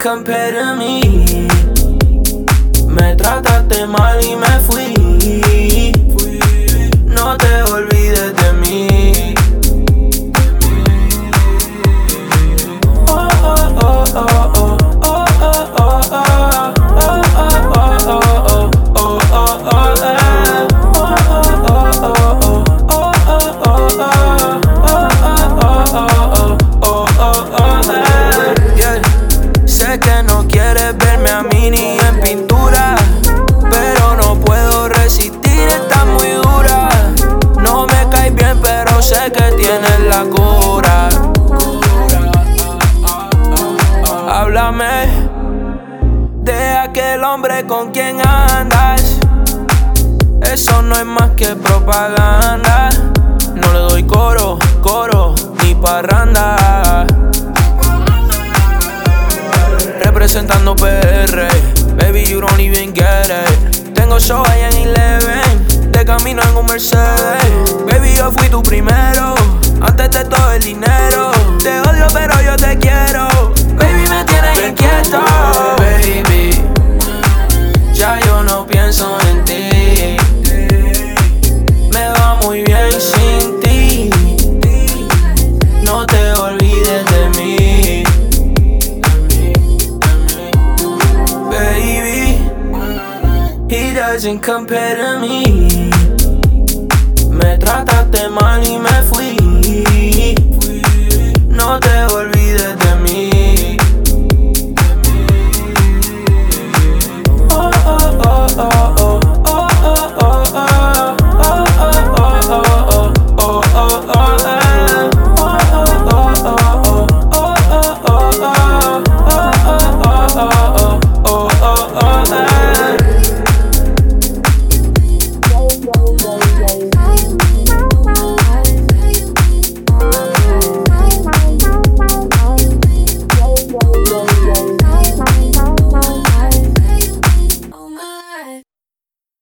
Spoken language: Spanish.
compare to me. Me trataste mal y me fui. No te olvides de mí. Oh, oh, oh, oh, oh, oh, oh, oh, oh, Sé que no quieres verme a mí ni en pintura, pero no puedo resistir, estás muy dura. No me caes bien, pero sé que tienes la cura. Háblame de aquel hombre con quien andas. Eso no es más que propaganda. No le doy coro ni parranda. Representando PR, baby, you don't even get it. Tengo show allá en 11, de camino en un Mercedes. Baby, yo fui tu primero, antes de todo el dinero. Te odio pero yo te quiero. Baby, me tienes inquieto. Baby, ya yo no pienso en ti. Me va muy bien sin ti. No te olvides de mí. Baby, he doesn't compare to me. Me trataste mal y me fui. No te olvides de mí.